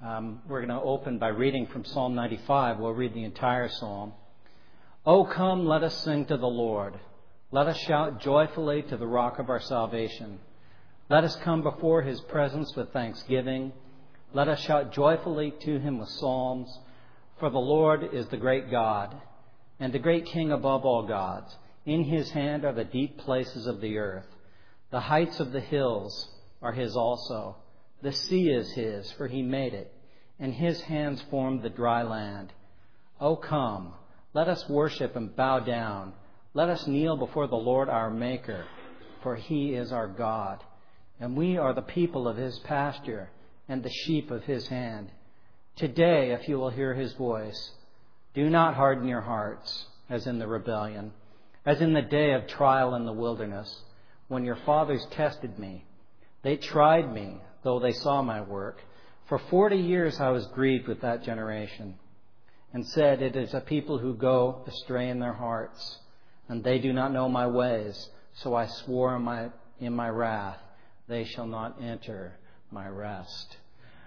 We're going to open by reading from Psalm 95. We'll read the entire psalm. O come, let us sing to the Lord. Let us shout joyfully to the rock of our salvation. Let us come before his presence with thanksgiving. Let us shout joyfully to him with psalms. For the Lord is the great God, and the great King above all gods. In his hand are the deep places of the earth. The heights of the hills are his also. The sea is his, for he made it, and his hands formed the dry land. O come, let us worship and bow down. Let us kneel before the Lord our Maker, for he is our God, and we are the people of his pasture and the sheep of his hand. Today, if you will hear his voice, do not harden your hearts as in the rebellion, as in the day of trial in the wilderness, when your fathers tested me. They tried me, though they saw my work. For 40 years I was grieved with that generation, and said, it is a people who go astray in their hearts, and they do not know my ways. So I swore in my wrath, they shall not enter my rest.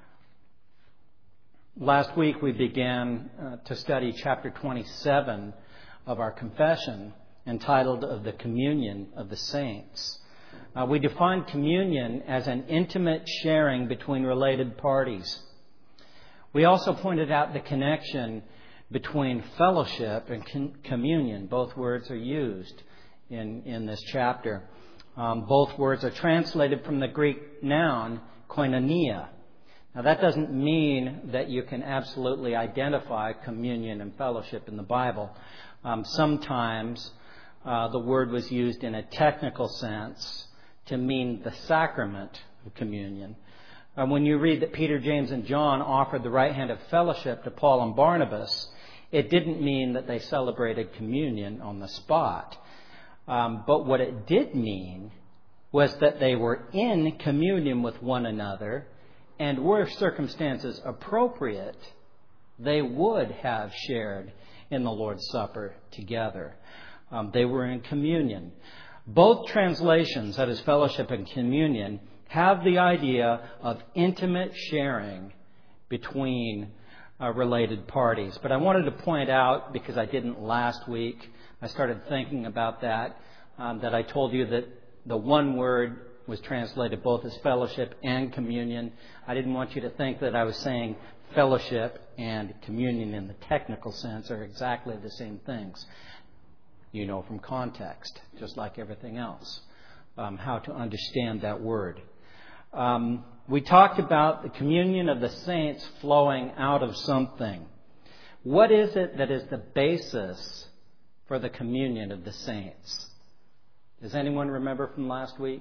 Last week we began to study chapter 27 of our confession, entitled Of the Communion of the Saints. We defined communion as an intimate sharing between related parties. We also pointed out the connection between fellowship and communion. Both words are used in this chapter. Both words are translated from the Greek noun koinonia. Now that doesn't mean that you can absolutely identify communion and fellowship in the Bible. Sometimes the word was used in a technical sense to mean the sacrament of communion. When you read that Peter, James, and John offered the right hand of fellowship to Paul and Barnabas, it didn't mean that they celebrated communion on the spot. But what it did mean was that they were in communion with one another, and were circumstances appropriate, they would have shared in the Lord's Supper together. They were in communion. Both translations, that is fellowship and communion, have the idea of intimate sharing between related parties. But I wanted to point out, because I didn't last week, I started thinking about that I told you that the one word was translated both as fellowship and communion. I didn't want you to think that I was saying fellowship and communion in the technical sense are exactly the same things. You know from context, just like everything else, how to understand that word. We talked about the communion of the saints flowing out of something. What is it that is the basis for the communion of the saints? Does anyone remember from last week?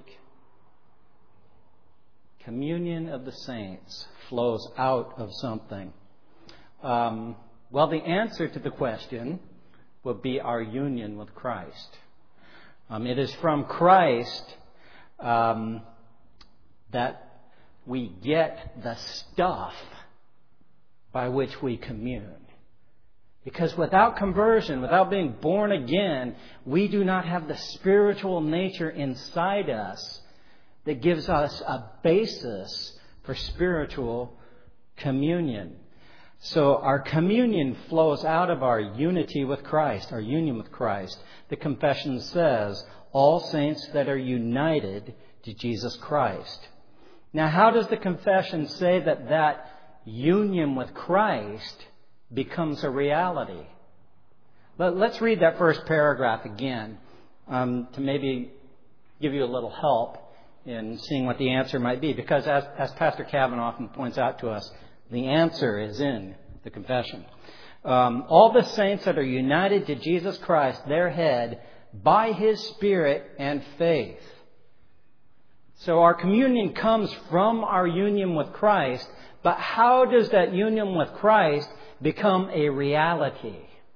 Communion of the saints flows out of something. Well, the answer to the question would be our union with Christ. It is from Christ that we get the stuff by which we commune. Because without conversion, without being born again, we do not have the spiritual nature inside us that gives us a basis for spiritual communion. So our communion flows out of our unity with Christ, our union with Christ. The confession says, all saints that are united to Jesus Christ. Now, how does the confession say that union with Christ becomes a reality? Let's read that first paragraph again to maybe give you a little help in seeing what the answer might be. Because as Pastor Kavanaugh often points out to us, the answer is in the confession. All the saints that are united to Jesus Christ, their head, by his Spirit and faith. So our communion comes from our union with Christ, but how does that union with Christ become a reality?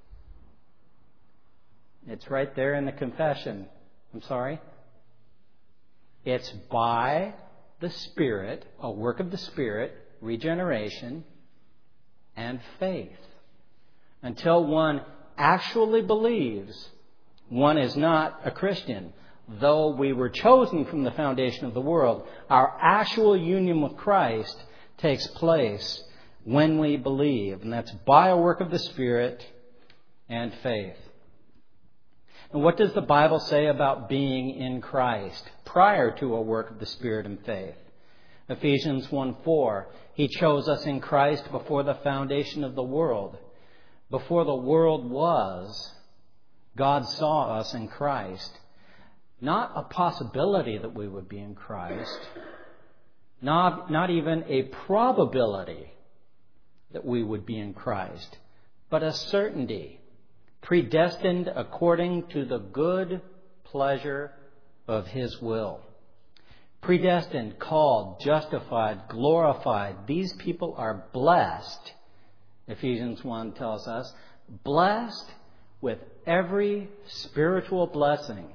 It's right there in the confession. I'm sorry? It's by the Spirit, a work of the Spirit, regeneration, and faith. Until one actually believes, one is not a Christian. Though we were chosen from the foundation of the world, our actual union with Christ takes place when we believe. And that's by a work of the Spirit and faith. And what does the Bible say about being in Christ prior to a work of the Spirit and faith? Ephesians 1:4, He chose us in Christ before the foundation of the world. Before the world was, God saw us in Christ. Not a possibility that we would be in Christ. Not even a probability that we would be in Christ. But a certainty. Predestined according to the good pleasure of His will. Predestined, called, justified, glorified. These people are blessed, Ephesians 1 tells us, blessed with every spiritual blessing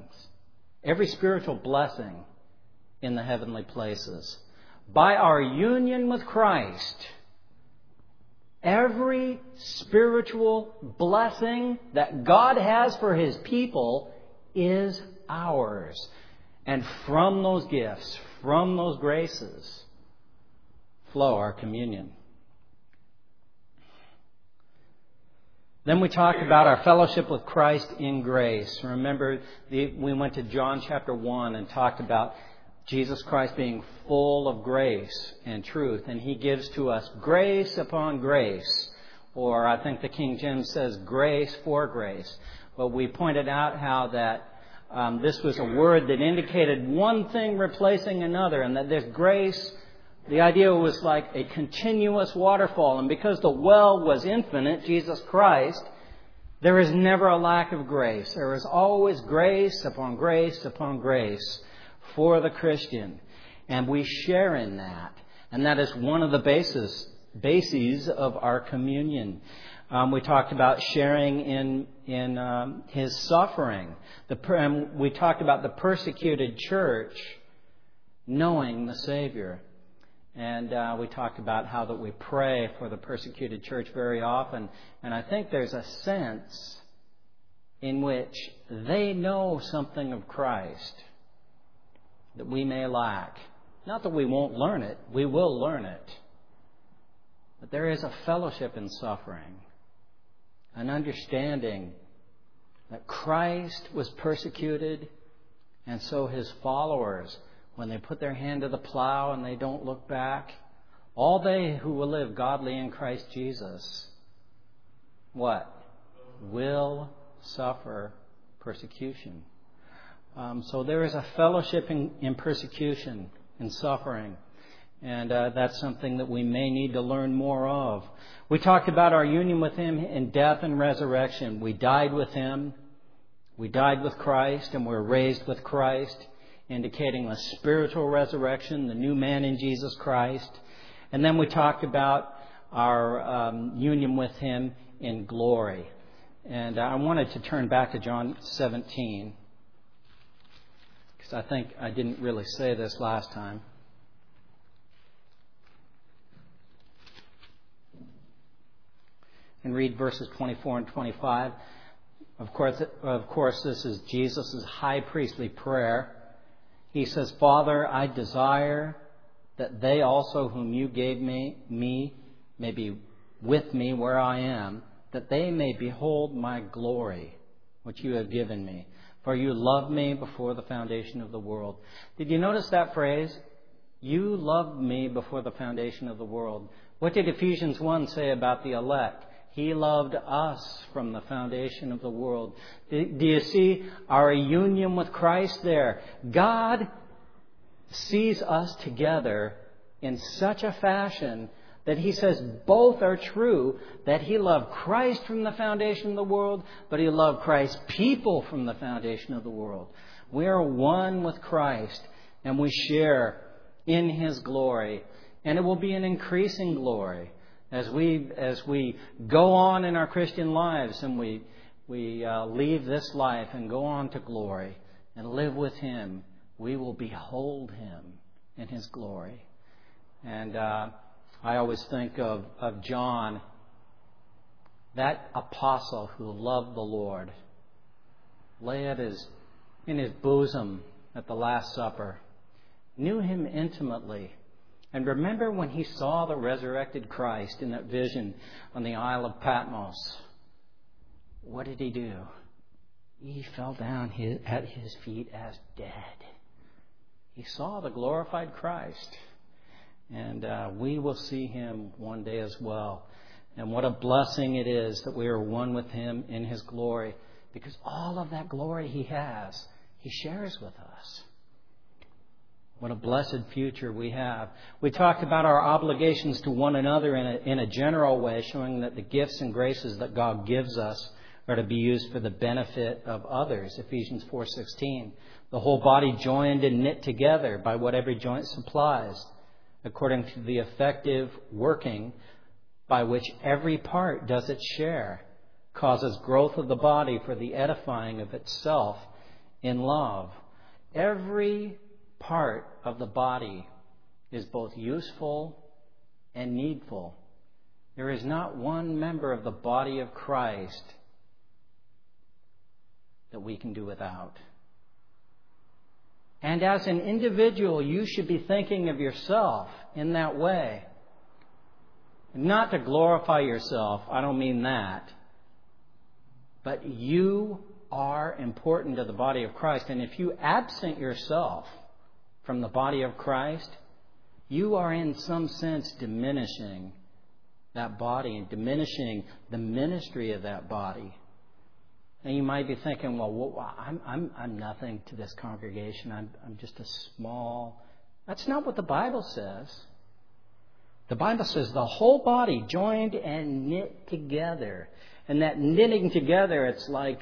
in the heavenly places. By our union with Christ, every spiritual blessing that God has for His people is ours. And from those gifts, from those graces, flow our communion. Then we talked about our fellowship with Christ in grace. Remember, we went to John chapter 1 and talked about Jesus Christ being full of grace and truth. And He gives to us grace upon grace. Or I think the King James says grace for grace. But we pointed out how that this was a word that indicated one thing replacing another. And that this grace, the idea was like a continuous waterfall. And because the well was infinite, Jesus Christ, there is never a lack of grace. There is always grace upon grace upon grace for the Christian. And we share in that. And that is one of the bases of our communion. We talked about sharing in His suffering. We talked about the persecuted church knowing the Savior. And we talked about how that we pray for the persecuted church very often. And I think there's a sense in which they know something of Christ that we may lack. Not that we won't learn it. We will learn it. But there is a fellowship in suffering. An understanding that Christ was persecuted, and so His followers, when they put their hand to the plow and they don't look back, all they who will live godly in Christ Jesus, what? Will suffer persecution. So there is a fellowship in persecution, in suffering. And that's something that we may need to learn more of. We talked about our union with Him in death and resurrection. We died with Him. We died with Christ and we're raised with Christ, indicating a spiritual resurrection, the new man in Jesus Christ. And then we talked about our union with Him in glory. And I wanted to turn back to John 17, because I think I didn't really say this last time. And read verses 24 and 25. Of course, this is Jesus' high priestly prayer. He says, Father, I desire that they also whom you gave me may be with me where I am, that they may behold my glory, which you have given me. For you loved me before the foundation of the world. Did you notice that phrase? You loved me before the foundation of the world. What did Ephesians 1 say about the elect? He loved us from the foundation of the world. Do you see our union with Christ there? God sees us together in such a fashion that He says both are true, that He loved Christ from the foundation of the world, but He loved Christ's people from the foundation of the world. We are one with Christ, and we share in His glory, and it will be an increasing glory. As we go on in our Christian lives and we leave this life and go on to glory and live with Him, we will behold Him in His glory. And I always think of John, that apostle who loved the Lord, lay in his bosom at the Last Supper, knew Him intimately, And remember when he saw the resurrected Christ in that vision on the Isle of Patmos, what did he do? He fell down at his feet as dead. He saw the glorified Christ. And we will see him one day as well. And what a blessing it is that we are one with him in his glory. Because all of that glory he has, he shares with us. What a blessed future we have. We talked about our obligations to one another in a general way, showing that the gifts and graces that God gives us are to be used for the benefit of others. Ephesians 4:16. The whole body joined and knit together by what every joint supplies, according to the effective working by which every part does its share, causes growth of the body for the edifying of itself in love. Every part of the body is both useful and needful. There is not one member of the body of Christ that we can do without. And as an individual, you should be thinking of yourself in that way. Not to glorify yourself, I don't mean that. But you are important to the body of Christ. And if you absent yourself from the body of Christ, you are in some sense diminishing that body and diminishing the ministry of that body. And you might be thinking, well, I'm nothing to this congregation. I'm just a small... That's not what the Bible says. The Bible says the whole body joined and knit together. And that knitting together, it's like...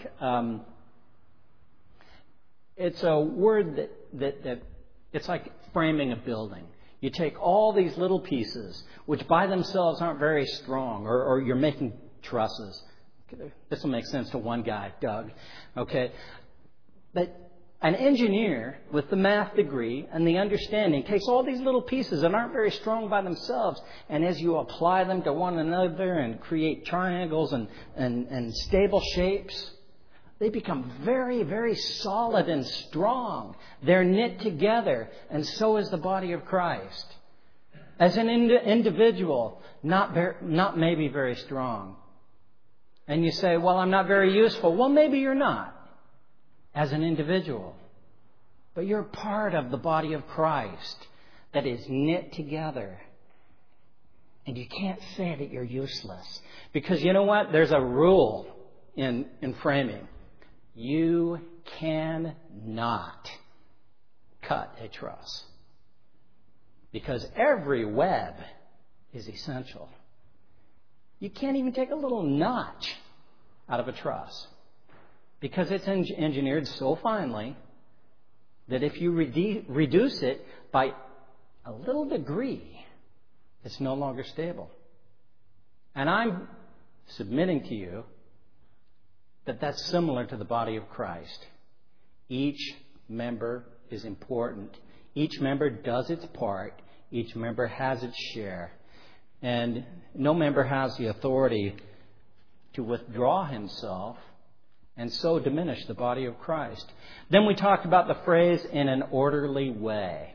it's a word that it's like framing a building. You take all these little pieces, which by themselves aren't very strong, or you're making trusses. This will make sense to one guy, Doug. Okay? But an engineer with the math degree and the understanding takes all these little pieces that aren't very strong by themselves, and as you apply them to one another and create triangles and stable shapes, they become very, very solid and strong. They're knit together, and so is the body of Christ. As an individual, not maybe very strong. And you say, well, I'm not very useful. Well, maybe you're not as an individual. But you're part of the body of Christ that is knit together. And you can't say that you're useless. Because you know what? There's a rule in framing. You cannot cut a truss. Because every web is essential. You can't even take a little notch out of a truss because it's engineered so finely that if you reduce it by a little degree, it's no longer stable. And I'm submitting to you that that's similar to the body of Christ. Each member is important. Each member does its part. Each member has its share. And no member has the authority to withdraw himself and so diminish the body of Christ. Then we talked about the phrase, in an orderly way.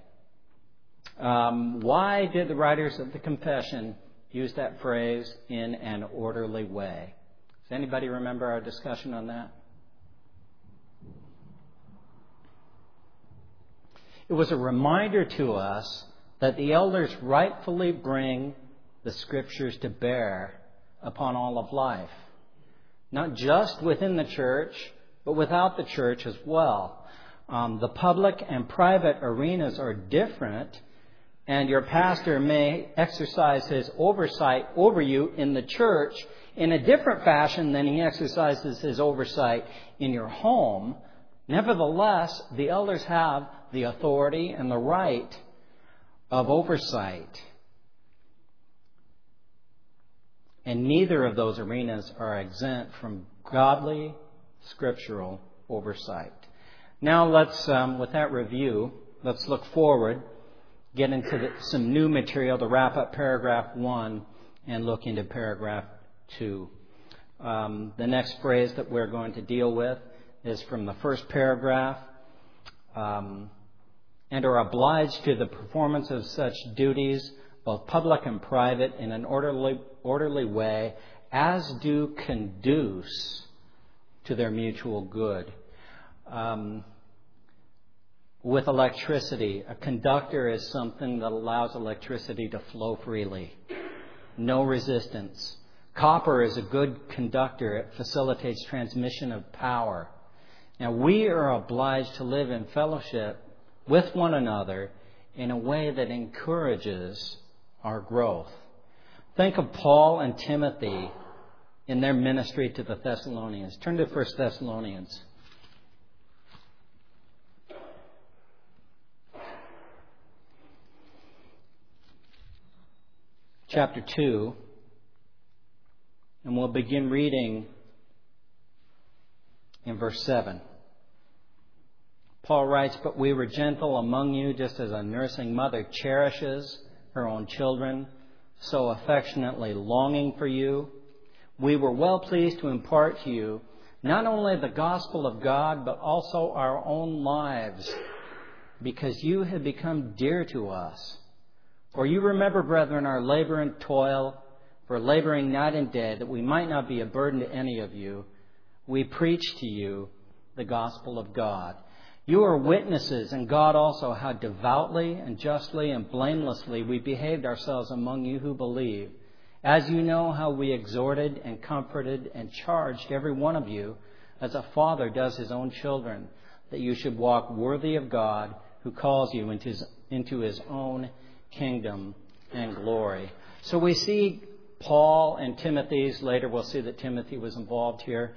Why did the writers of the confession use that phrase, in an orderly way? Does anybody remember our discussion on that? It was a reminder to us that the elders rightfully bring the Scriptures to bear upon all of life. Not just within the church, but without the church as well. The public and private arenas are different, and your pastor may exercise his oversight over you in the church in a different fashion than he exercises his oversight in your home. Nevertheless, the elders have the authority and the right of oversight. And neither of those arenas are exempt from godly, scriptural oversight. Now let's, with that review, let's look forward, get into some new material to wrap up paragraph 1 and look into paragraph 2. The next phrase that we're going to deal with is from the first paragraph. and are obliged to the performance of such duties, both public and private, in an orderly way, as do conduce to their mutual good. With electricity, a conductor is something that allows electricity to flow freely. No resistance. Copper is a good conductor. It facilitates transmission of power. Now, we are obliged to live in fellowship with one another in a way that encourages our growth. Think of Paul and Timothy in their ministry to the Thessalonians. Turn to 1 Thessalonians. Chapter 2, and we'll begin reading in verse 7. Paul writes, "But we were gentle among you, just as a nursing mother cherishes her own children, so affectionately longing for you. We were well pleased to impart to you not only the gospel of God, but also our own lives, because you have become dear to us. For you remember, brethren, our labor and toil, for laboring night and day, that we might not be a burden to any of you. We preach to you the gospel of God. You are witnesses, and God also, how devoutly and justly and blamelessly we behaved ourselves among you who believe. As you know how we exhorted and comforted and charged every one of you, as a father does his own children, that you should walk worthy of God, who calls you into his own kingdom and glory." So we see Paul and Timothy's, later we'll see that Timothy was involved here,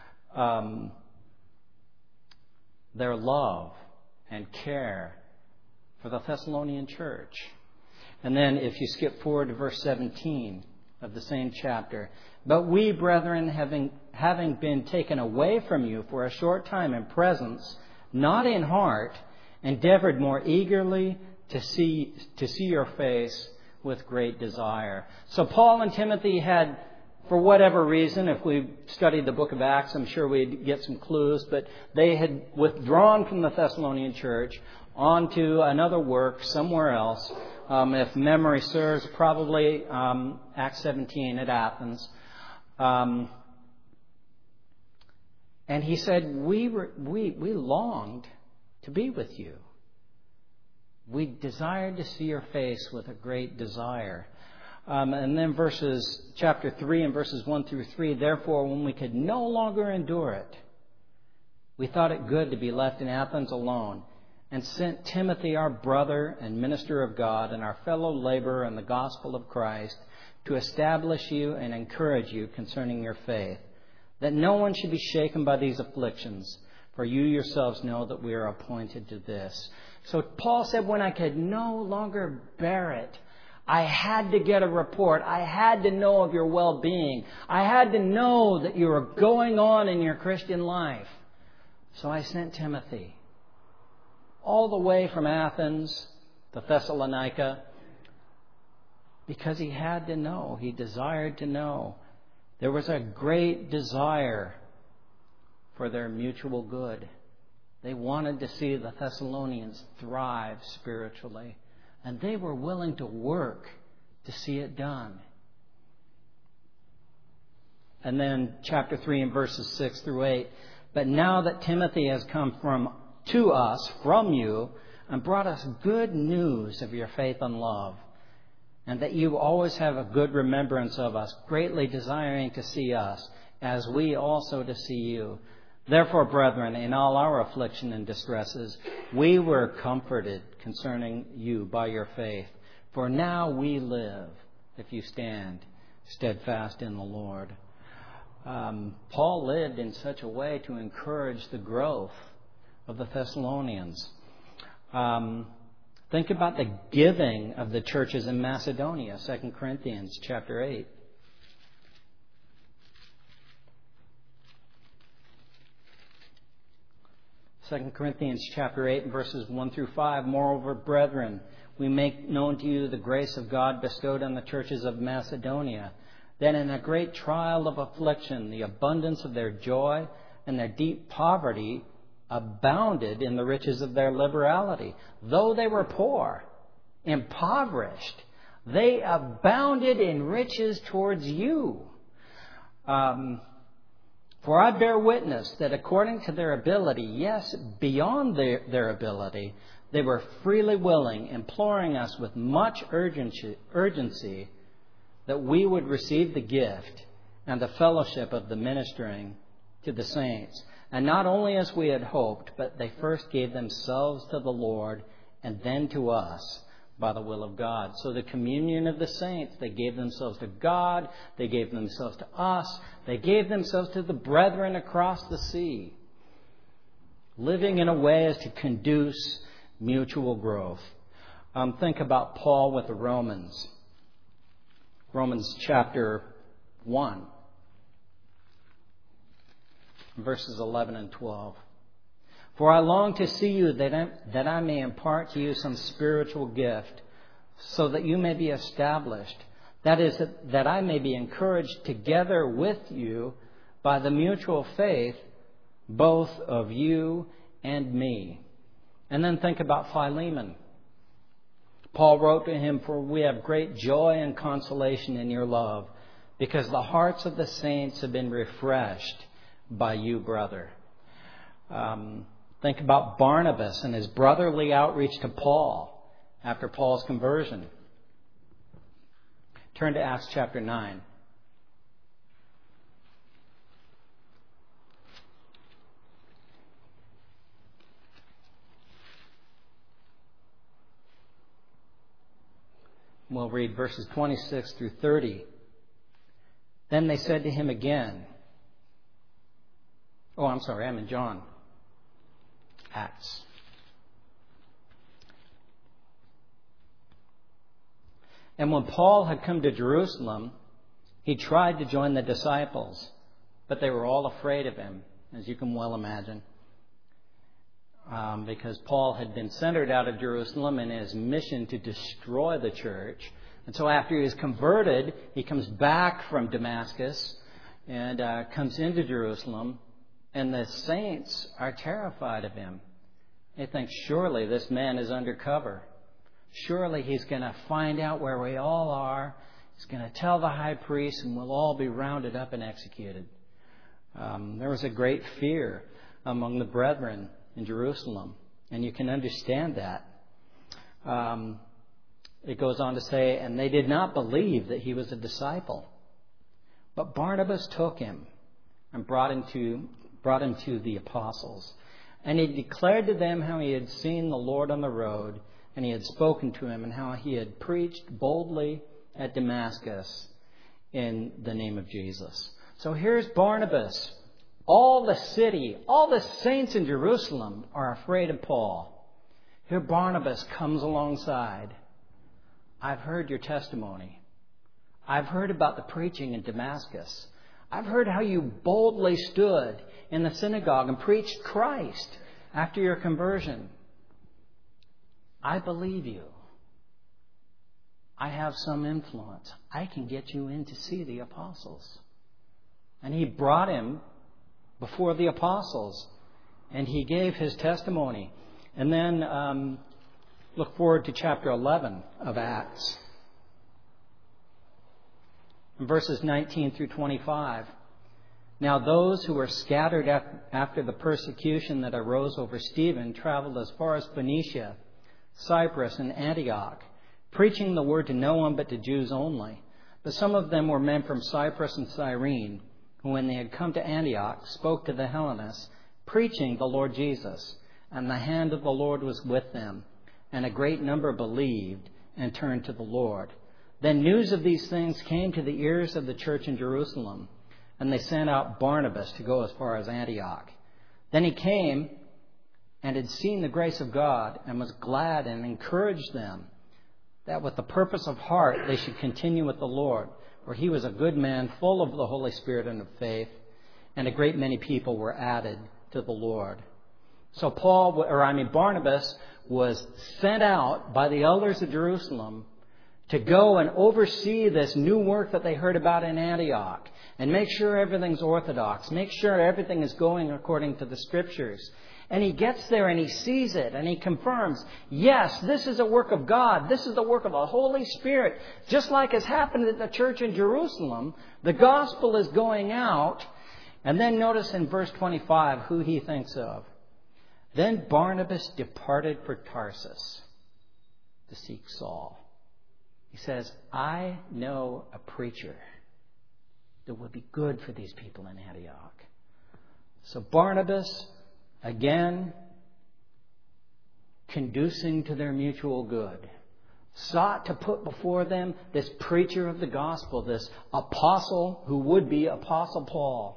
their love and care for the Thessalonian church. And then if you skip forward to verse 17 of the same chapter, "But we, brethren, having been taken away from you for a short time in presence, not in heart, endeavored more eagerly to see your face with great desire." So Paul and Timothy had, for whatever reason, if we studied the book of Acts, I'm sure we'd get some clues, but they had withdrawn from the Thessalonian church onto another work somewhere else. If memory serves, probably Acts 17 at Athens. And he said, we longed to be with you. We desired to see your face with a great desire. And then chapter 3 and verses 1 through 3, "Therefore, when we could no longer endure it, we thought it good to be left in Athens alone, and sent Timothy, our brother and minister of God, and our fellow laborer in the gospel of Christ, to establish you and encourage you concerning your faith, that no one should be shaken by these afflictions, for you yourselves know that we are appointed to this." So Paul said, when I could no longer bear it, I had to get a report. I had to know of your well-being. I had to know that you were going on in your Christian life. So I sent Timothy all the way from Athens to Thessalonica, because he had to know. He desired to know. There was a great desire for their mutual good. They wanted to see the Thessalonians thrive spiritually, and they were willing to work to see it done. And then chapter 3 and verses 6 through 8, "But now that Timothy has come to us from you and brought us good news of your faith and love, and that you always have a good remembrance of us, greatly desiring to see us, as we also to see you. Therefore, brethren, in all our affliction and distresses, we were comforted concerning you by your faith. For now we live, if you stand steadfast in the Lord." Paul lived in such a way to encourage the growth of the Thessalonians. Think about the giving of the churches in Macedonia, 2 Corinthians chapter 8. 2 Corinthians chapter 8 and verses 1 through 5. "Moreover, brethren, we make known to you the grace of God bestowed on the churches of Macedonia, that in a great trial of affliction, the abundance of their joy and their deep poverty abounded in the riches of their liberality. Though they were poor, impoverished, they abounded in riches towards you. For I bear witness that according to their ability, yes, beyond their ability, they were freely willing, imploring us with much urgency that we would receive the gift and the fellowship of the ministering to the saints. And not only as we had hoped, but they first gave themselves to the Lord and then to us by the will of God. So the communion of the saints, they gave themselves to God, they gave themselves to us, they gave themselves to the brethren across the sea, living in a way as to conduce mutual growth. Think about Paul with the Romans. Romans chapter 1, verses 11 and 12. For I long to see you that I may impart to you some spiritual gift, so that you may be established. That is, that I may be encouraged together with you by the mutual faith, both of you and me. And then think about Philemon. Paul wrote to him, for we have great joy and consolation in your love, because the hearts of the saints have been refreshed by you, brother. Think about Barnabas and his brotherly outreach to Paul after Paul's conversion. Turn to Acts chapter 9. We'll read verses 26 through 30. Then they said to him again. I'm in John. Acts. And when Paul had come to Jerusalem, he tried to join the disciples, but they were all afraid of him, as you can well imagine, because Paul had been centered out of Jerusalem in his mission to destroy the church. And so after he was converted, he comes back from Damascus and comes into Jerusalem. And the saints are terrified of him. They think, surely this man is undercover. Surely he's going to find out where we all are. He's going to tell the high priest, and we'll all be rounded up and executed. There was a great fear among the brethren in Jerusalem, and you can understand that. It goes on to say, and they did not believe that he was a disciple. But Barnabas took him and brought him to the apostles. And he declared to them how he had seen the Lord on the road, and he had spoken to him, and how he had preached boldly at Damascus in the name of Jesus. So here's Barnabas. All the city, all the saints in Jerusalem are afraid of Paul. Here Barnabas comes alongside. I've heard your testimony. I've heard about the preaching in Damascus. I've heard how you boldly stood in the synagogue and preached Christ after your conversion. I believe you. I have some influence. I can get you in to see the apostles. And he brought him before the apostles, and he gave his testimony. And then look forward to chapter 11 of Acts. Verses 19 through 25. Now those who were scattered after the persecution that arose over Stephen traveled as far as Phoenicia, Cyprus, and Antioch, preaching the word to no one but to Jews only. But some of them were men from Cyprus and Cyrene, who when they had come to Antioch spoke to the Hellenists, preaching the Lord Jesus. And the hand of the Lord was with them, and a great number believed and turned to the Lord. Then news of these things came to the ears of the church in Jerusalem, and they sent out Barnabas to go as far as Antioch. Then he came and had seen the grace of God, and was glad and encouraged them that with the purpose of heart they should continue with the Lord. For he was a good man, full of the Holy Spirit and of faith, and a great many people were added to the Lord. So Barnabas was sent out by the elders of Jerusalem to go and oversee this new work that they heard about in Antioch, and make sure everything's orthodox, make sure everything is going according to the Scriptures. And he gets there and he sees it and he confirms, yes, this is a work of God. This is the work of the Holy Spirit. Just like has happened at the church in Jerusalem, the gospel is going out. And then notice in verse 25 who he thinks of. Then Barnabas departed for Tarsus to seek Saul. He says, I know a preacher that would be good for these people in Antioch. So Barnabas, again, conducing to their mutual good, sought to put before them this preacher of the gospel, this apostle who would be Apostle Paul.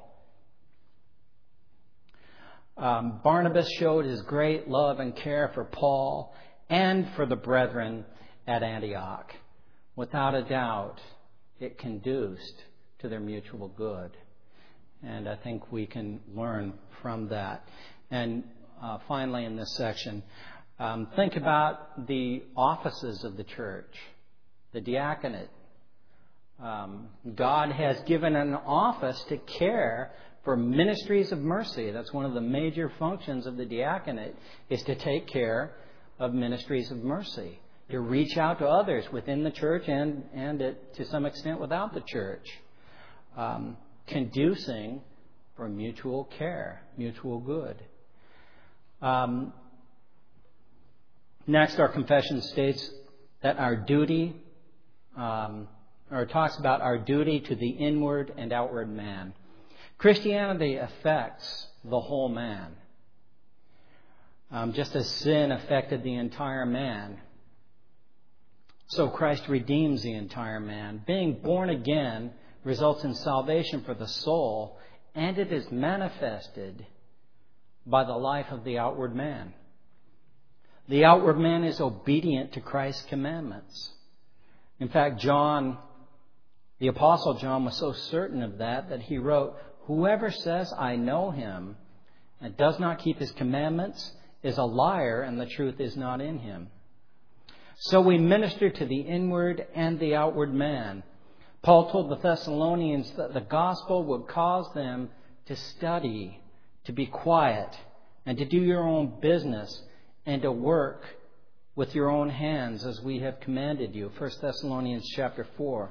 Barnabas showed his great love and care for Paul and for the brethren at Antioch. Without a doubt, it conduced to their mutual good. And I think we can learn from that. And finally in this section, think about the offices of the church, the diaconate. God has given an office to care for ministries of mercy. That's one of the major functions of the diaconate, is to take care of ministries of mercy, to reach out to others within the church and to some extent without the church, conducing for mutual care, mutual good. Next, our confession states that our duty, or talks about our duty to the inward and outward man. Christianity affects the whole man. Just as sin affected the entire man, so Christ redeems the entire man. Being born again results in salvation for the soul, and it is manifested by the life of the outward man. The outward man is obedient to Christ's commandments. In fact, John, the Apostle John, was so certain of that he wrote, whoever says, I know him, and does not keep his commandments is a liar, and the truth is not in him. So we minister to the inward and the outward man. Paul told the Thessalonians that the gospel would cause them to study, to be quiet, and to do your own business, and to work with your own hands as we have commanded you. 1 Thessalonians chapter 4.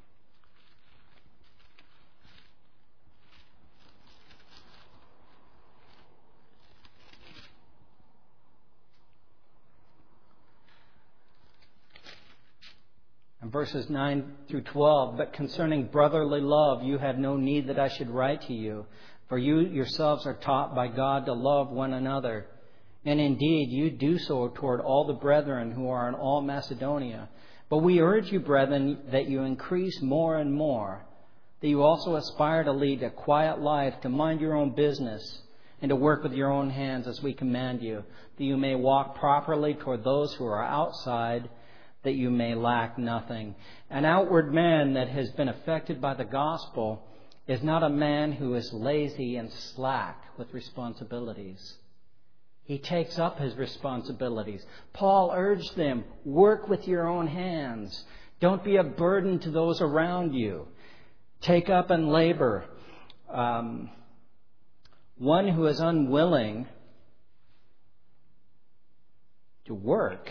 Verses 9 through 12, but concerning brotherly love, you have no need that I should write to you, for you yourselves are taught by God to love one another. And indeed, you do so toward all the brethren who are in all Macedonia. But we urge you, brethren, that you increase more and more, that you also aspire to lead a quiet life, to mind your own business, and to work with your own hands as we command you, that you may walk properly toward those who are outside, that you may lack nothing. An outward man that has been affected by the gospel is not a man who is lazy and slack with responsibilities. He takes up his responsibilities. Paul urged them, work with your own hands. Don't be a burden to those around you. Take up and labor. One who is unwilling to work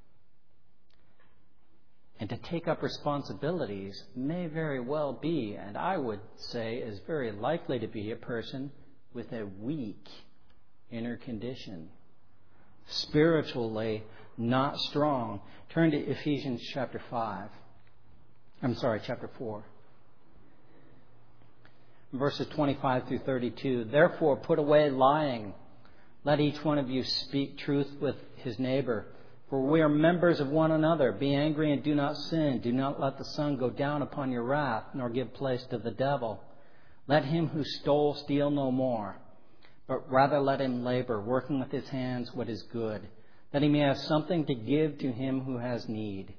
and to take up responsibilities may very well be, and I would say is very likely to be, a person with a weak inner condition, spiritually not strong. Turn to Ephesians chapter 4. Verses 25 through 32. Therefore, put away lying. Let each one of you speak truth with his neighbor. For we are members of one another. Be angry and do not sin. Do not let the sun go down upon your wrath, nor give place to the devil. Let him who stole steal no more, but rather let him labor, working with his hands what is good, that he may have something to give to him who has need.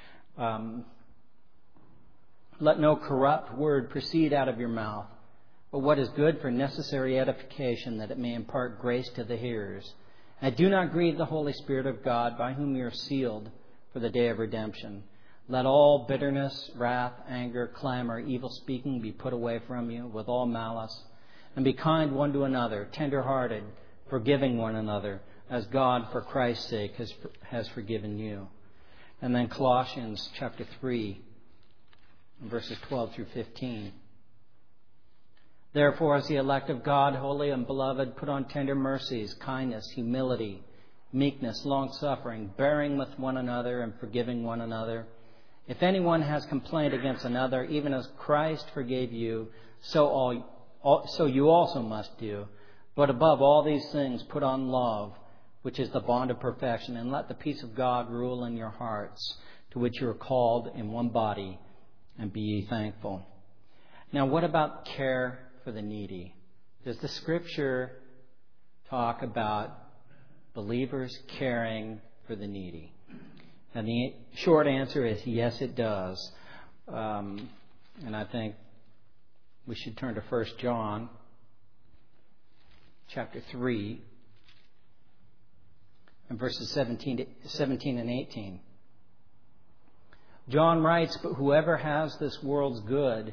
Let no corrupt word proceed out of your mouth, but what is good for necessary edification, that it may impart grace to the hearers. And do not grieve the Holy Spirit of God, by whom you are sealed for the day of redemption. Let all bitterness, wrath, anger, clamor, evil speaking be put away from you with all malice. And be kind one to another, tender-hearted, forgiving one another, as God, for Christ's sake, has forgiven you. And then Colossians chapter 3, verses 12 through 15. Therefore, as the elect of God, holy and beloved, put on tender mercies, kindness, humility, meekness, long-suffering, bearing with one another and forgiving one another. If anyone has complained against another, even as Christ forgave you, so you also must do. But above all these things, put on love, which is the bond of perfection, and let the peace of God rule in your hearts, to which you are called in one body, and be ye thankful. Now, what about care for the needy? Does the Scripture talk about believers caring for the needy? And the short answer is yes, it does. And I think we should turn to 1 John chapter 3 and verses 17 and 18. John writes, but whoever has this world's goods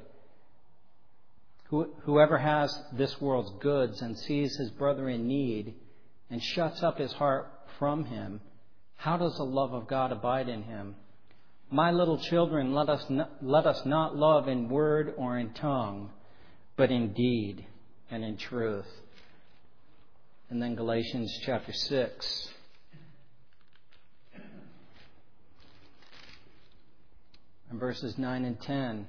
and sees his brother in need and shuts up his heart from him, how does the love of God abide in him? My little children, let us not love in word or in tongue, but in deed and in truth. And then Galatians chapter 6. And verses 9 and 10.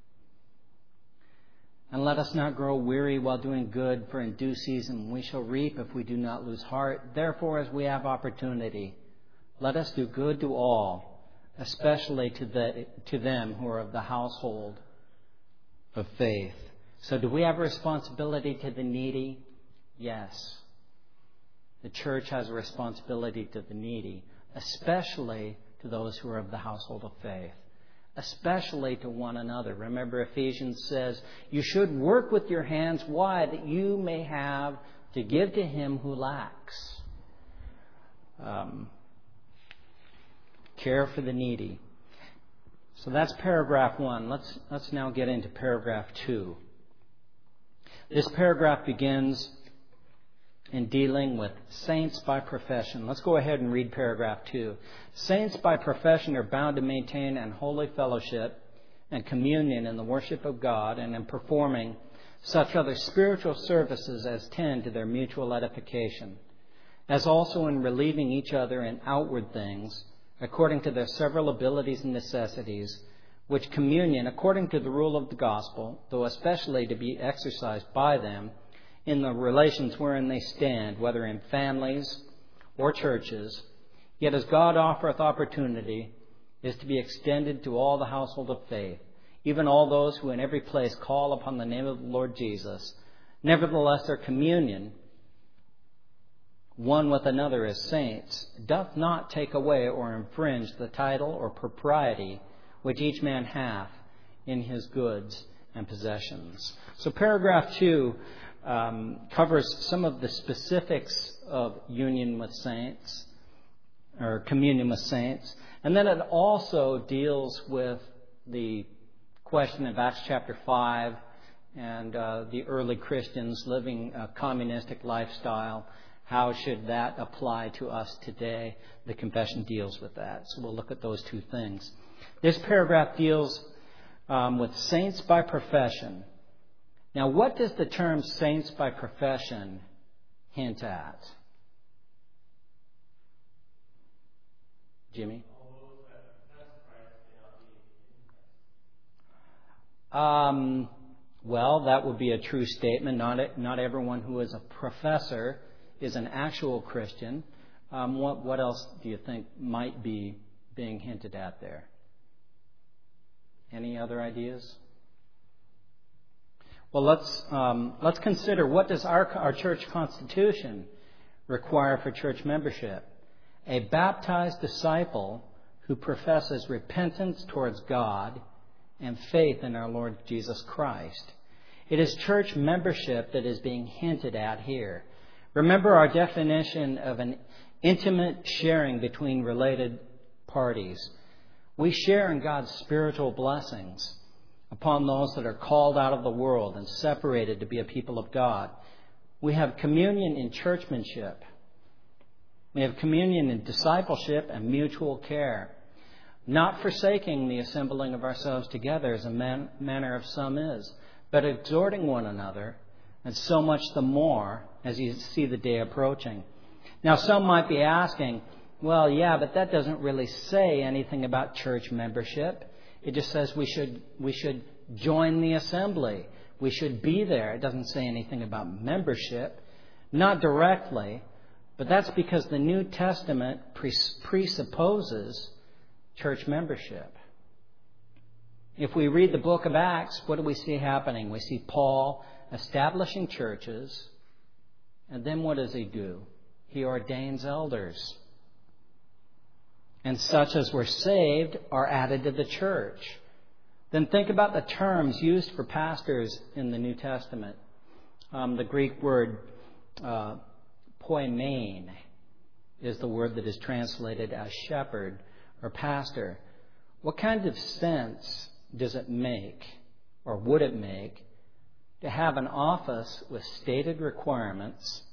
And let us not grow weary while doing good, for in due season we shall reap if we do not lose heart. Therefore, as we have opportunity, let us do good to all, especially to them who are of the household of faith. So do we have a responsibility to the needy? Yes. The church has a responsibility to the needy, especially to those who are of the household of faith, especially to one another. Remember, Ephesians says, you should work with your hands. Why? That you may have to give to him who lacks. Care for the needy. So that's paragraph 1. Let's now get into paragraph 2. This paragraph begins in dealing with saints by profession. Let's go ahead and read paragraph 2. Saints by profession are bound to maintain an holy fellowship and communion in the worship of God and in performing such other spiritual services as tend to their mutual edification, as also in relieving each other in outward things, according to their several abilities and necessities, which communion, according to the rule of the gospel, though especially to be exercised by them in the relations wherein they stand, whether in families or churches, yet as God offereth opportunity, is to be extended to all the household of faith, even all those who in every place call upon the name of the Lord Jesus. Nevertheless, their communion, one with another as saints, doth not take away or infringe the title or propriety which each man hath in his goods and possessions. So paragraph 2 covers some of the specifics of union with saints, or communion with saints. And then it also deals with the question of Acts chapter 5 and the early Christians living a communistic lifestyle. How should that apply to us today? The confession deals with that. So we'll look at those two things. This paragraph deals with saints by profession. Now, what does the term saints by profession hint at? Jimmy? Well, that would be a true statement. Not everyone who is a professor is an actual Christian. What else do you think might be being hinted at there? Any other ideas? Well, let's consider, what does our church constitution require for church membership? A baptized disciple who professes repentance towards God and faith in our Lord Jesus Christ. It is church membership that is being hinted at here. Remember our definition of an intimate sharing between related parties. We share in God's spiritual blessings upon those that are called out of the world and separated to be a people of God. We have communion in churchmanship. We have communion in discipleship and mutual care. Not forsaking the assembling of ourselves together as a manner of some is, but exhorting one another, and so much the more as you see the day approaching. Now, some might be asking, well, yeah, but that doesn't really say anything about church membership. It just says we should join the assembly. We should be there. It doesn't say anything about membership. Not directly, but that's because the New Testament presupposes church membership. If we read the book of Acts, what do we see happening? We see Paul establishing churches, and then what does he do? He ordains elders. And such as were saved are added to the church. Then think about the terms used for pastors in the New Testament. The Greek word poimen is the word that is translated as shepherd or pastor. What kind of sense does it make, or would it make, to have an office with stated requirements?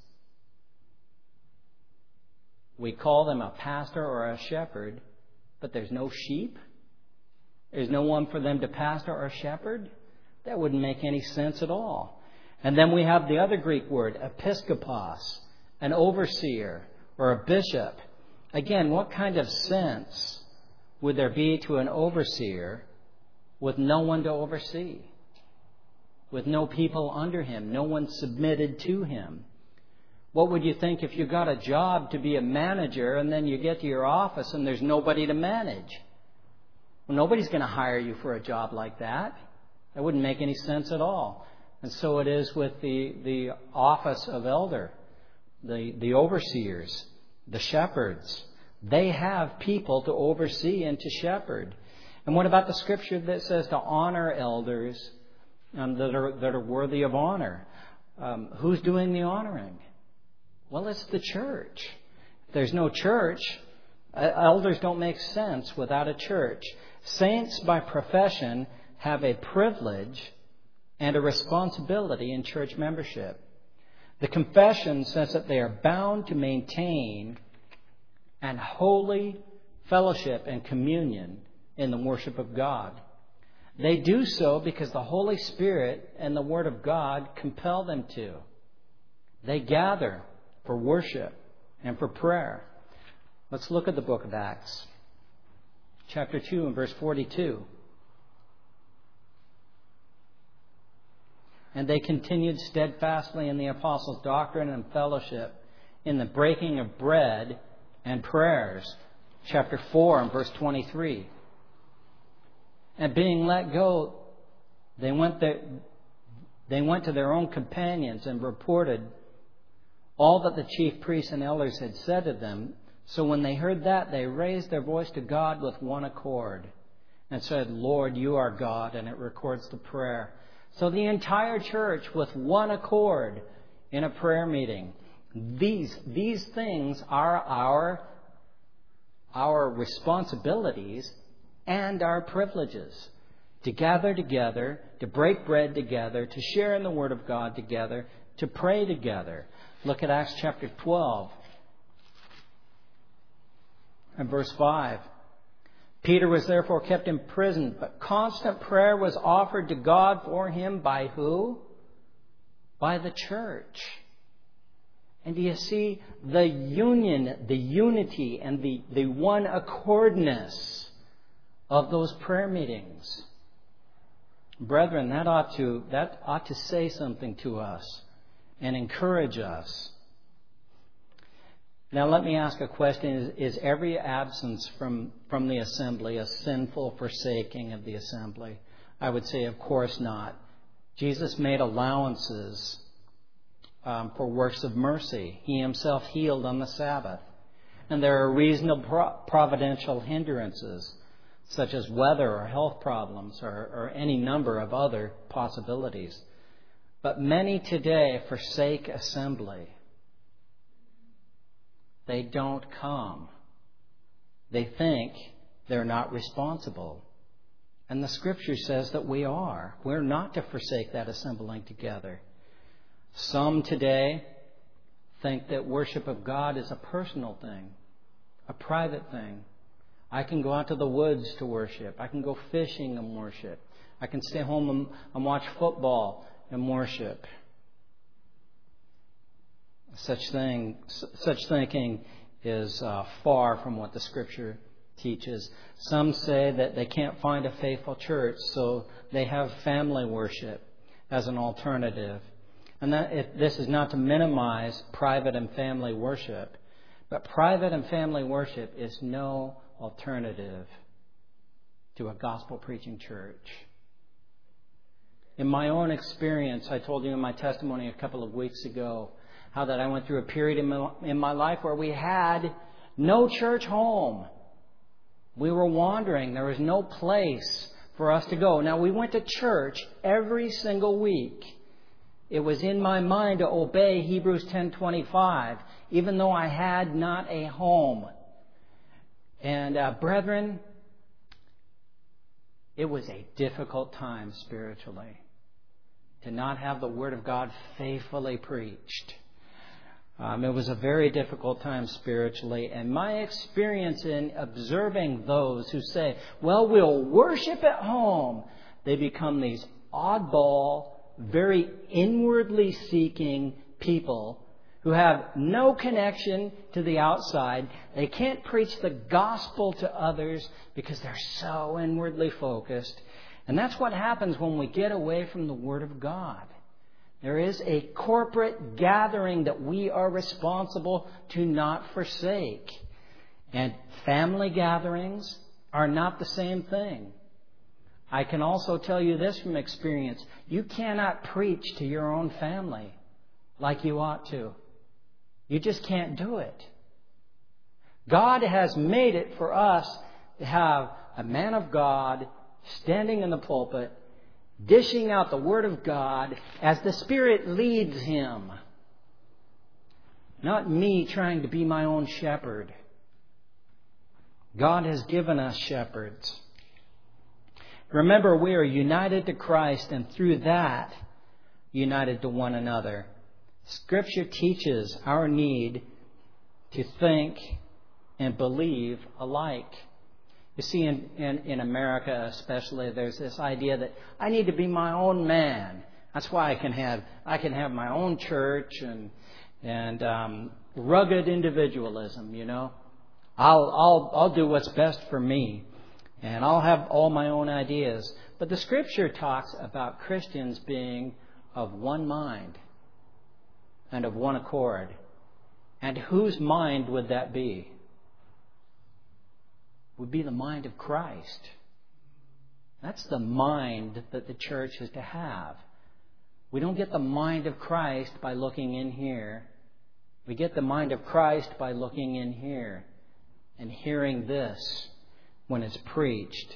We call them a pastor or a shepherd, but there's no sheep? There's no one for them to pastor or shepherd? That wouldn't make any sense at all. And then we have the other Greek word, episkopos, an overseer or a bishop. Again, what kind of sense would there be to an overseer with no one to oversee? With no people under him, no one submitted to him? What would you think if you got a job to be a manager and then you get to your office and there's nobody to manage? Well, nobody's going to hire you for a job like that. That wouldn't make any sense at all. And so it is with the office of elder, the overseers, the shepherds. They have people to oversee and to shepherd. And what about the scripture that says to honor elders that are worthy of honor? Who's doing the honoring? Well, it's the church. If there's no church, elders don't make sense without a church. Saints by profession have a privilege and a responsibility in church membership. The confession says that they are bound to maintain an holy fellowship and communion in the worship of God. They do so because the Holy Spirit and the Word of God compel them to. They gather for worship and for prayer. Let's look at the book of Acts, chapter 2 and verse 42. And they continued steadfastly in the apostles' doctrine and fellowship, in the breaking of bread and prayers. Chapter 4 and verse 23. And being let go, they went to their own companions and reported all that the chief priests and elders had said to them. So when they heard that, they raised their voice to God with one accord and said, Lord, you are God. And it records the prayer. So the entire church with one accord in a prayer meeting. These things are our responsibilities and our privileges. To gather together, to break bread together, to share in the Word of God together, to pray together. Look at Acts chapter 12 and verse 5. Peter was therefore kept in prison, but constant prayer was offered to God for him by who? By the church. And do you see the union, the unity, and the one accordness of those prayer meetings? Brethren, that ought to say something to us and encourage us. Now let me ask a question. Is every absence from the assembly a sinful forsaking of the assembly? I would say, of course not. Jesus made allowances for works of mercy. He himself healed on the Sabbath. And there are reasonable providential hindrances, such as weather or health problems or any number of other possibilities. But many today forsake assembly. They don't come. They think they're not responsible. And the Scripture says that we are. We're not to forsake that assembling together. Some today think that worship of God is a personal thing, a private thing. I can go out to the woods to worship. I can go fishing and worship. I can stay home and watch football and worship. Such thinking is far from what the Scripture teaches. Some say that they can't find a faithful church, so they have family worship as an alternative. And this is not to minimize private and family worship, but private and family worship is no alternative to a gospel preaching church. In my own experience, I told you in my testimony a couple of weeks ago how that I went through a period in my life where we had no church home. We were wandering. There was no place for us to go. Now, we went to church every single week. It was in my mind to obey Hebrews 10:25, even though I had not a home. And brethren, it was a difficult time spiritually to not have the Word of God faithfully preached. It was a very difficult time spiritually. And my experience in observing those who say, well, we'll worship at home, they become these oddball, very inwardly seeking people who have no connection to the outside. They can't preach the gospel to others because they're so inwardly focused. And that's what happens when we get away from the Word of God. There is a corporate gathering that we are responsible to not forsake. And family gatherings are not the same thing. I can also tell you this from experience. You cannot preach to your own family like you ought to. You just can't do it. God has made it for us to have a man of God standing in the pulpit, dishing out the Word of God as the Spirit leads him. Not me trying to be my own shepherd. God has given us shepherds. Remember, we are united to Christ, and through that, united to one another. Scripture teaches our need to think and believe alike. You see, in America especially, there's this idea that I need to be my own man. That's why I can have my own church and rugged individualism. You know, I'll do what's best for me, and I'll have all my own ideas. But the Scripture talks about Christians being of one mind and of one accord. And whose mind would that be? Would be the mind of Christ. That's the mind that the church is to have. We don't get the mind of Christ by looking in here. We get the mind of Christ by looking in here and hearing this when it's preached.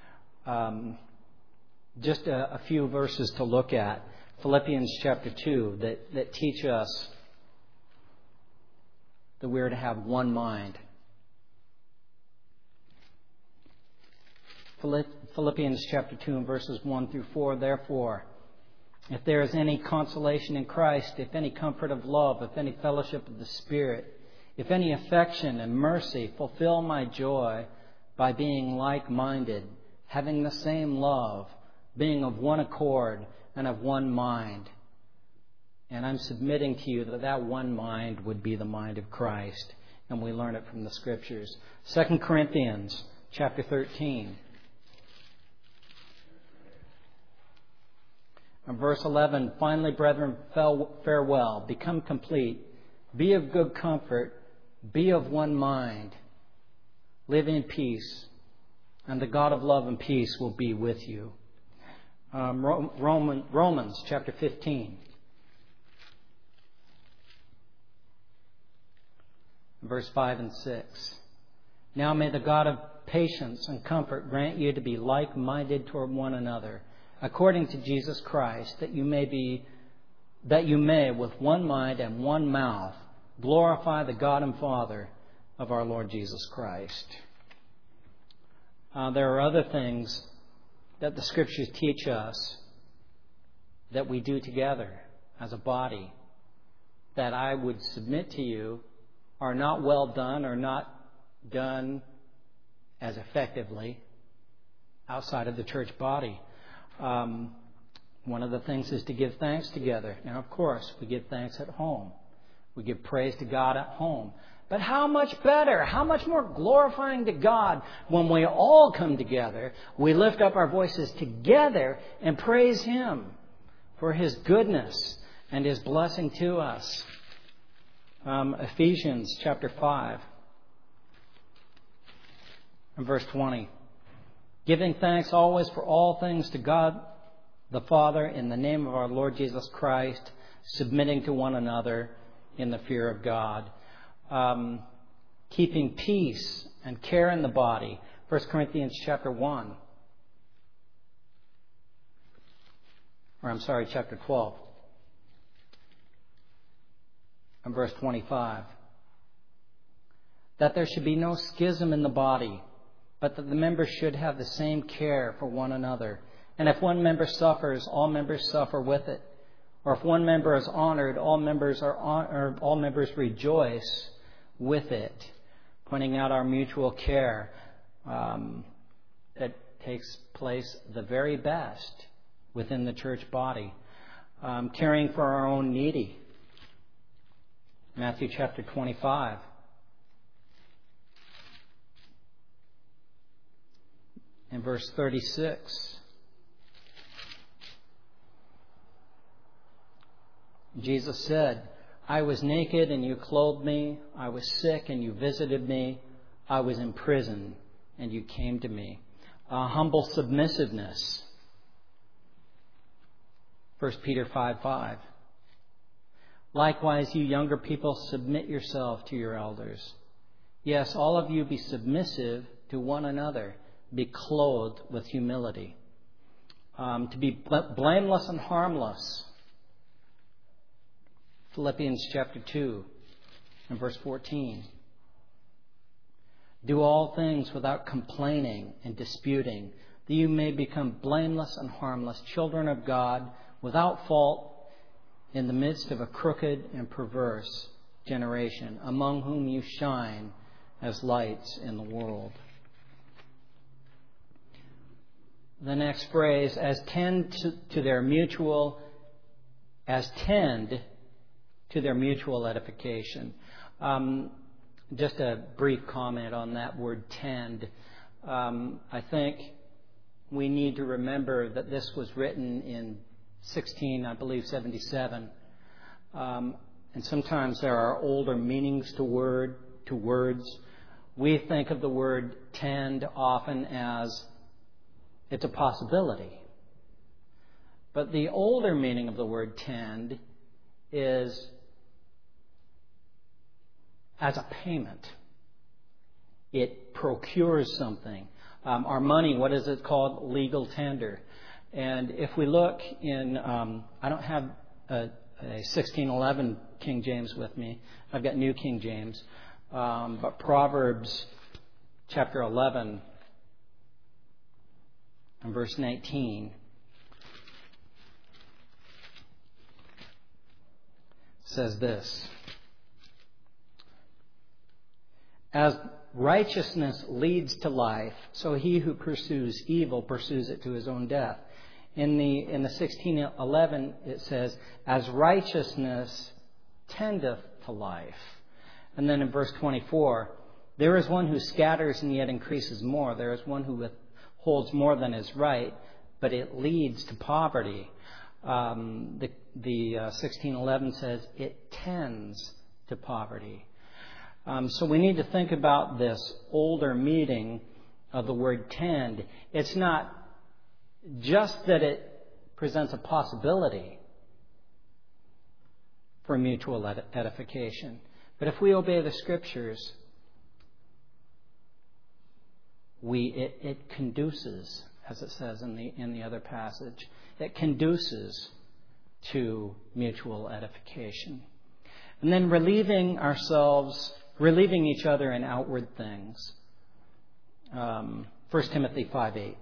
Just a few verses to look at. Philippians chapter 2 that teach us that we're to have one mind. Philippians chapter 2 and verses 1 through 4. Therefore, if there is any consolation in Christ, if any comfort of love, if any fellowship of the Spirit, if any affection and mercy, fulfill my joy by being like-minded, having the same love, being of one accord and of one mind. And I'm submitting to you that one mind would be the mind of Christ. And we learn it from the Scriptures. 2 Corinthians chapter 13. And verse 11, finally, brethren, farewell, become complete, be of good comfort, be of one mind, live in peace, and the God of love and peace will be with you. Romans chapter 15. Verse 5 and 6. Now may the God of patience and comfort grant you to be like-minded toward one another, according to Jesus Christ, that you may with one mind and one mouth glorify the God and Father of our Lord Jesus Christ. There are other things that the Scriptures teach us that we do together. as a body that I would submit to you are not well done or not done as effectively outside of the church body. One of the things is to give thanks together. Now, of course, we give thanks at home. We give praise to God at home. But how much better, how much more glorifying to God when we all come together, we lift up our voices together and praise Him for His goodness and His blessing to us. Ephesians chapter 5 and verse 20. Giving thanks always for all things to God the Father in the name of our Lord Jesus Christ, submitting to one another in the fear of God. Keeping peace and care in the body. 1 Corinthians chapter 1. Chapter 12. And verse 25. That there should be no schism in the body, but that the members should have the same care for one another. And if one member suffers, all members suffer with it. Or if one member is honored, all members rejoice with it. Pointing out our mutual care that takes place the very best within the church body. Caring for our own needy. Matthew chapter 25. And verse 36. Jesus said, I was naked and you clothed me. I was sick and you visited me. I was in prison and you came to me. Humble submissiveness. 1 Peter 5:5. Likewise, you younger people, submit yourselves to your elders. Yes, all of you be submissive to one another. Be clothed with humility. To be blameless and harmless. Philippians chapter 2 and verse 14. Do all things without complaining and disputing, that you may become blameless and harmless, children of God, without fault, in the midst of a crooked and perverse generation, among whom you shine as lights in the world. The next phrase, as tend to their mutual edification. Just a brief comment on that word tend. I think we need to remember that this was written in 77. And sometimes there are older meanings to words. We think of the word tend often as it's a possibility. But the older meaning of the word tend is as a payment. It procures something. Our money, what is it called? Legal tender. And if we look in, I don't have a 1611 King James with me. I've got New King James. But Proverbs chapter 11 and verse 19 says this. As righteousness leads to life, so he who pursues evil pursues it to his own death. In the 16:11 it says, as righteousness tendeth to life. And then in verse 24, there is one who scatters and yet increases more. There is one who withholds more than is right, but it leads to poverty. The 16:11 says it tends to poverty. So we need to think about this older meaning of the word tend. It's not just that it presents a possibility for mutual edification, but if we obey the Scriptures, it conduces, as it says in the other passage, it conduces to mutual edification. And then relieving each other in outward things. 1 Timothy 5:8.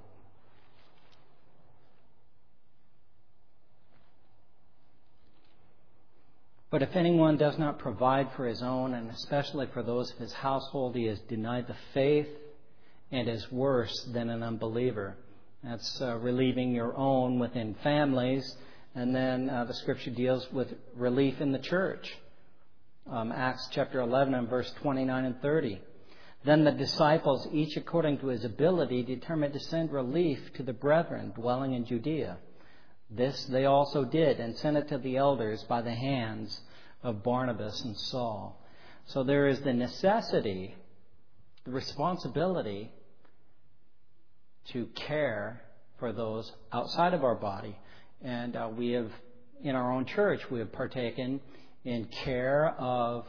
But if anyone does not provide for his own, and especially for those of his household, he has denied the faith and is worse than an unbeliever. That's relieving your own within families. And then the Scripture deals with relief in the church. Acts chapter 11 and verse 29 and 30. Then the disciples, each according to his ability, determined to send relief to the brethren dwelling in Judea. This they also did, and sent it to the elders by the hands of Barnabas and Saul. So there is the necessity, the responsibility to care for those outside of our body. And we have, in our own church, we have partaken in care of,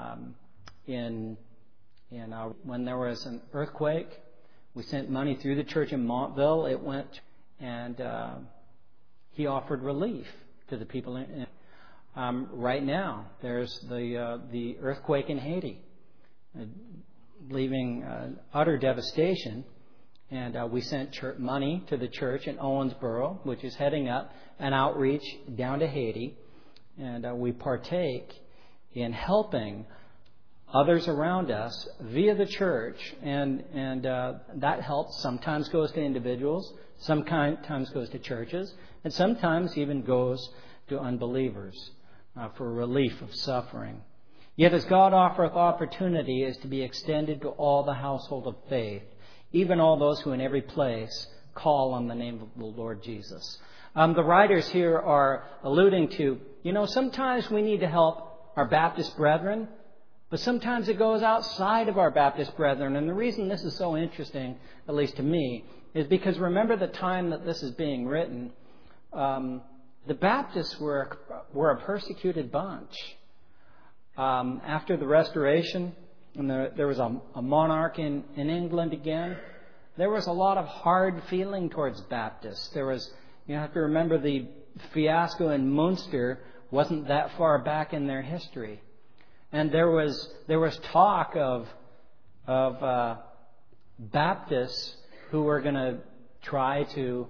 when there was an earthquake, we sent money through the church in Montville. It went, and he offered relief to the people. Right now, there's the earthquake in Haiti, leaving utter devastation. And we sent money to the church in Owensboro, which is heading up an outreach down to Haiti. And we partake in helping others around us via the church. And that help sometimes goes to individuals, sometimes goes to churches, and sometimes even goes to unbelievers for relief of suffering. Yet as God offereth opportunity is to be extended to all the household of faith, even all those who in every place call on the name of the Lord Jesus. The writers here are alluding to, sometimes we need to help our Baptist brethren, but sometimes it goes outside of our Baptist brethren. And the reason this is so interesting, at least to me, is because remember the time that this is being written, the Baptists were a persecuted bunch. After the Restoration, and there was a monarch in England again, there was a lot of hard feeling towards Baptists. You have to remember the fiasco in Munster wasn't that far back in their history. And there was talk of Baptists who were going to try to,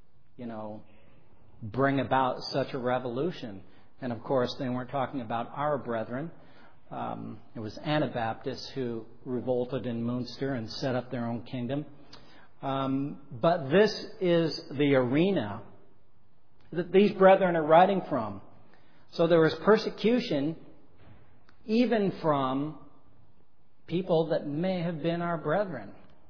bring about such a revolution. And of course, they weren't talking about our brethren. It was Anabaptists who revolted in Munster and set up their own kingdom. But this is the arena that these brethren are writing from. So there was persecution even from people that may have been our brethren.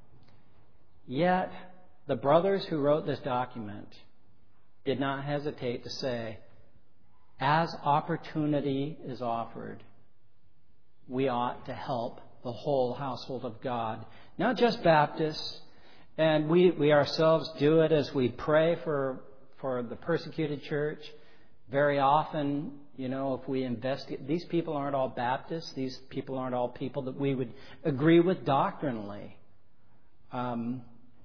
Yet, the brothers who wrote this document did not hesitate to say, as opportunity is offered, we ought to help the whole household of God. Not just Baptists, and we ourselves do it as we pray for the persecuted church. Very often, if we investigate, these people aren't all Baptists. These people aren't all people that we would agree with doctrinally. But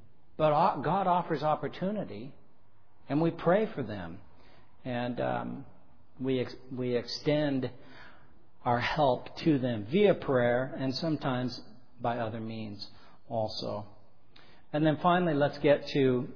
God offers opportunity, and we pray for them. And we extend our help to them via prayer and sometimes by other means also. And then finally, let's get to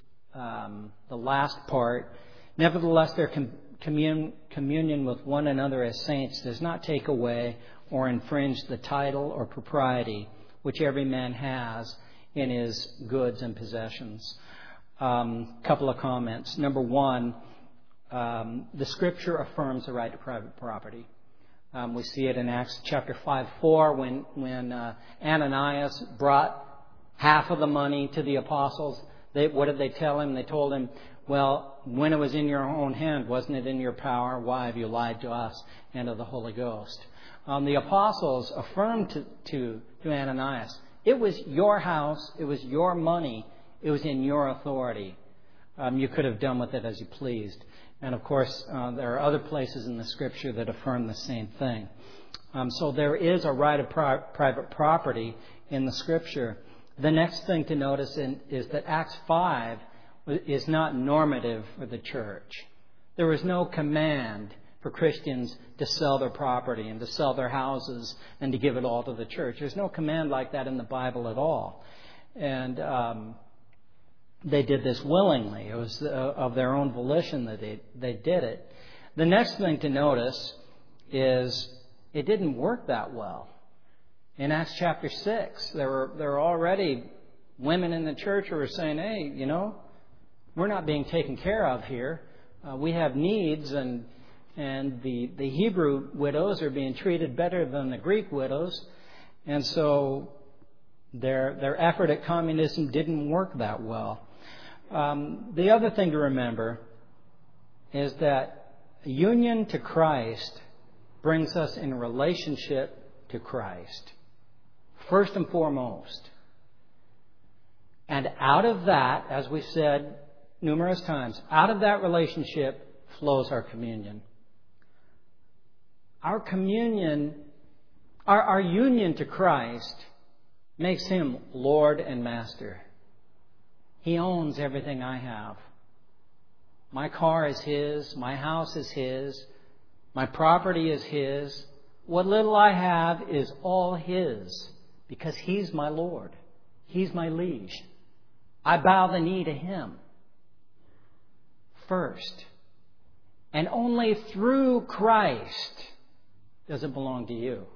the last part. Nevertheless, their communion with one another as saints does not take away or infringe the title or propriety which every man has in his goods and possessions. Couple of comments. Number one, the Scripture affirms the right to private property. We see it in Acts chapter 5:4 when Ananias brought half of the money to the apostles. What did they tell him? They told him, well, when it was in your own hand, wasn't it in your power? Why have you lied to us and to the Holy Ghost? The apostles affirmed to Ananias, it was your house, it was your money, it was in your authority. You could have done with it as you pleased. And of course, there are other places in the Scripture that affirm the same thing. So there is a right of private property in the Scripture. The next thing to notice is that Acts 5 is not normative for the church. There is no command for Christians to sell their property and to sell their houses and to give it all to the church. There's no command like that in the Bible at all. And they did this willingly. It was of their own volition that they did it. The next thing to notice is it didn't work that well. In Acts chapter 6, there were already women in the church who were saying, hey, we're not being taken care of here. We have needs, and the Hebrew widows are being treated better than the Greek widows. And so their effort at communism didn't work that well. The other thing to remember is that union to Christ brings us in relationship to Christ, first and foremost. And out of that, as we've said numerous times, out of that relationship flows our communion. Our communion, our union to Christ makes Him Lord and Master. He owns everything I have. My car is His. My house is His. My property is His. What little I have is all His because He's my Lord. He's my liege. I bow the knee to Him first. And only through Christ does it belong to you.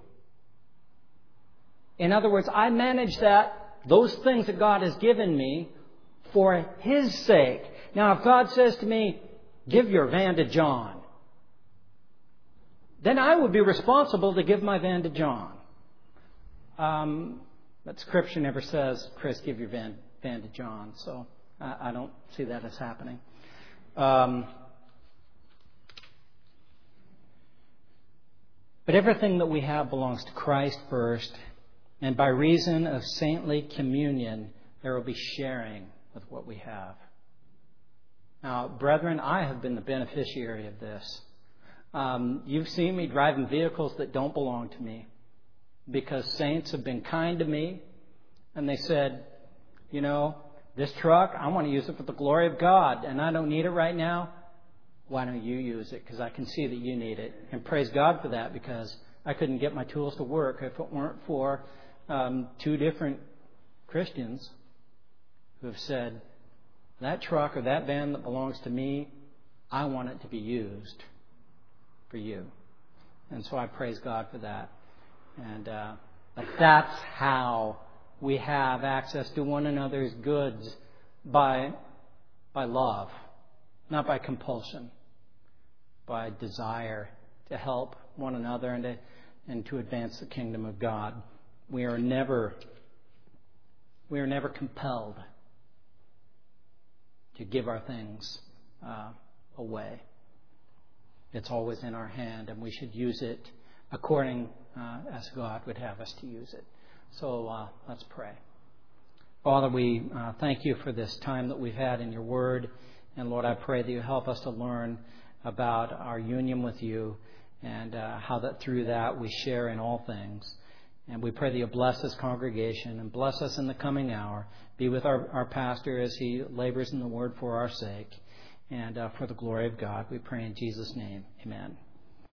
In other words, I manage those things that God has given me for His sake. Now, if God says to me, give your van to John, then I would be responsible to give my van to John. But Scripture never says, Chris, give your van to John. So I don't see that as happening. But everything that we have belongs to Christ first. And by reason of saintly communion, there will be sharing with what we have. Now, brethren, I have been the beneficiary of this. You've seen me driving vehicles that don't belong to me because saints have been kind to me and they said, this truck, I want to use it for the glory of God and I don't need it right now. Why don't you use it? Because I can see that you need it. And praise God for that, because I couldn't get my tools to work if it weren't for two different Christians who have said, that truck or that van that belongs to me, I want it to be used for you. And so I praise God for that. And but that's how we have access to one another's goods, by love, not by compulsion, by desire to help one another and to advance the kingdom of God. We are never compelled to give our things away. It's always in our hand, and we should use it according as God would have us to use it. So let's pray. Father, we thank you for this time that we've had in your word. And Lord, I pray that you help us to learn about our union with you and how that through that we share in all things. And we pray that you bless this congregation and bless us in the coming hour. Be with our pastor as he labors in the word for our sake and for the glory of God. We pray in Jesus' name. Amen.